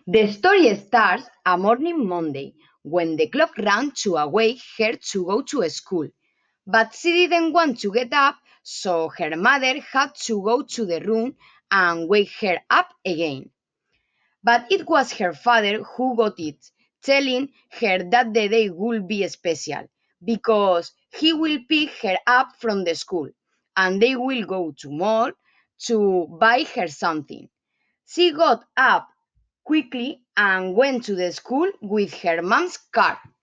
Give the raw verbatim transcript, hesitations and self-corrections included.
The story starts a morning Monday when the clock ran to awake her to go to school. But she didn't want to get up, so her mother had to go to the room and wake her up again. But it was her father who got it, telling her that the day would be special because he will pick her up from the school and they will go to mall to buy her something. She got up quickly and went to the school with her mom's car.